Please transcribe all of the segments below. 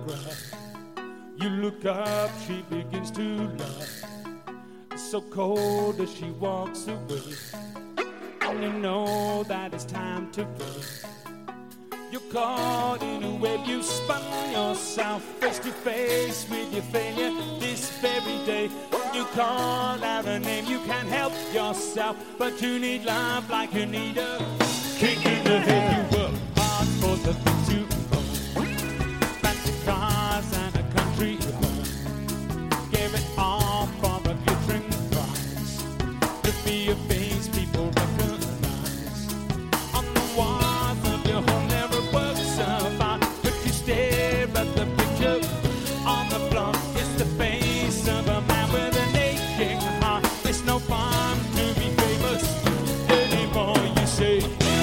photograph. You look up, she begins to laugh. It's so cold as she walks away, and you know that it's time to break. You're caught in a web, you spun yourself face to face with your failure this very day. You call out a name, you can't help yourself, but you need love like you need a kick in the head. You work hard for the things you own, fancy cars and a country home. Give it all for a glittering prize, to be a face people recognize. On the walls of your home there are works of art, but you stare at the picture on the floor. It's the face of a man with an aching heart. It's no fun to be famous anymore. You say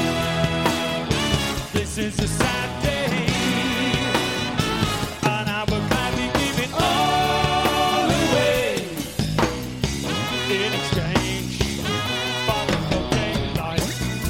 this is a sad day, and I will gladly give it all away in exchange for a cocaine life.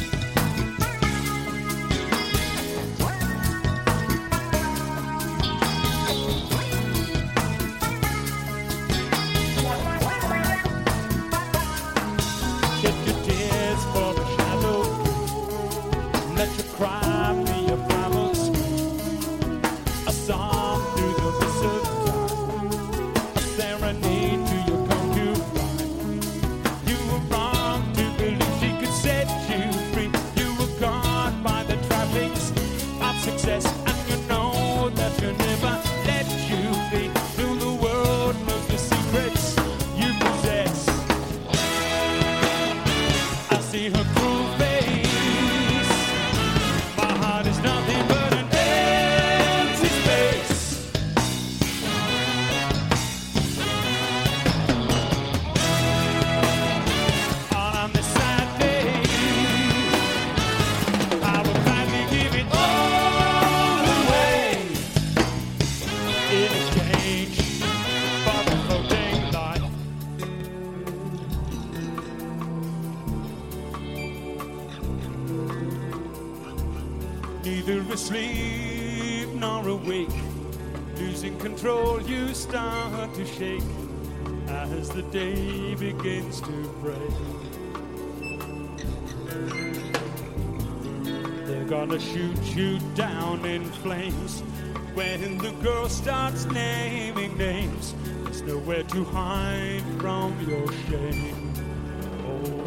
Shed your tears for a shadow, let your cry be a flower scream, a song through the mist of time, a serenade to your concubine. You were wrong to believe she could set you free. You were caught by the trappings of success, and you know that you never let you be. Till the world knows the secrets you possess. I see her cruel face. My heart is nothing but an empty space. On this sad day, I will gladly give it all away in exchange for a floating life. Neither asleep nor awake, losing control, you start to shake as the day begins to break. They're gonna shoot you down in flames when the girl starts naming names. There's nowhere to hide from your shame. Oh.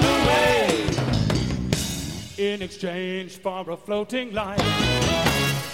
In exchange for a floating life.